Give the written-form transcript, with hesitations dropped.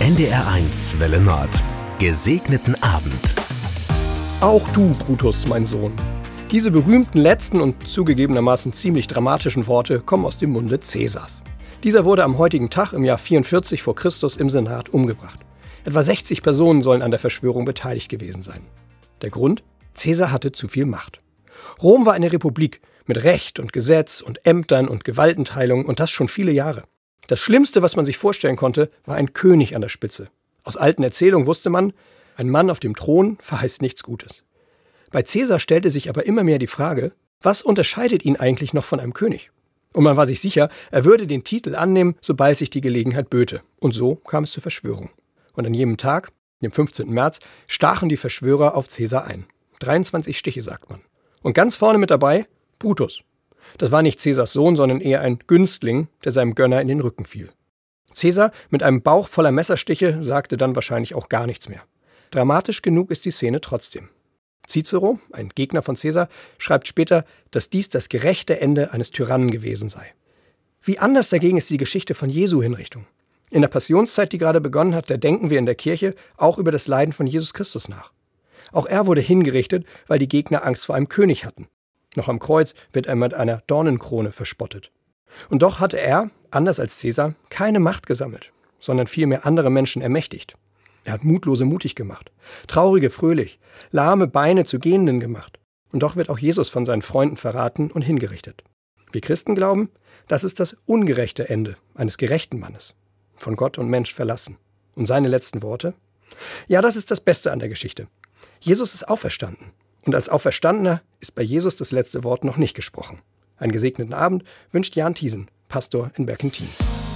NDR1 Welle Nord. Gesegneten Abend. Auch du, Brutus, mein Sohn. Diese berühmten letzten und zugegebenermaßen ziemlich dramatischen Worte kommen aus dem Munde Caesars. Dieser wurde am heutigen Tag im Jahr 44 vor Christus im Senat umgebracht. Etwa 60 Personen sollen an der Verschwörung beteiligt gewesen sein. Der Grund? Caesar hatte zu viel Macht. Rom war eine Republik mit Recht und Gesetz und Ämtern und Gewaltenteilung und das schon viele Jahre. Das Schlimmste, was man sich vorstellen konnte, war ein König an der Spitze. Aus alten Erzählungen wusste man, ein Mann auf dem Thron verheißt nichts Gutes. Bei Caesar stellte sich aber immer mehr die Frage, was unterscheidet ihn eigentlich noch von einem König? Und man war sich sicher, er würde den Titel annehmen, sobald sich die Gelegenheit böte. Und so kam es zur Verschwörung. Und an jenem Tag, dem 15. März, stachen die Verschwörer auf Caesar ein. 23 Stiche, sagt man. Und ganz vorne mit dabei Brutus. Das war nicht Caesars Sohn, sondern eher ein Günstling, der seinem Gönner in den Rücken fiel. Caesar mit einem Bauch voller Messerstiche sagte dann wahrscheinlich auch gar nichts mehr. Dramatisch genug ist die Szene trotzdem. Cicero, ein Gegner von Caesar, schreibt später, dass dies das gerechte Ende eines Tyrannen gewesen sei. Wie anders dagegen ist die Geschichte von Jesu Hinrichtung. In der Passionszeit, die gerade begonnen hat, da denken wir in der Kirche auch über das Leiden von Jesus Christus nach. Auch er wurde hingerichtet, weil die Gegner Angst vor einem König hatten. Noch am Kreuz wird er mit einer Dornenkrone verspottet. Und doch hatte er, anders als Caesar, keine Macht gesammelt, sondern vielmehr andere Menschen ermächtigt. Er hat Mutlose mutig gemacht, Traurige fröhlich, lahme Beine zu Gehenden gemacht. Und doch wird auch Jesus von seinen Freunden verraten und hingerichtet. Wir Christen glauben, das ist das ungerechte Ende eines gerechten Mannes, von Gott und Mensch verlassen. Und seine letzten Worte? Ja, das ist das Beste an der Geschichte. Jesus ist auferstanden. Und als Auferstandener ist bei Jesus das letzte Wort noch nicht gesprochen. Einen gesegneten Abend wünscht Jan Thiesen, Pastor in Berkentin.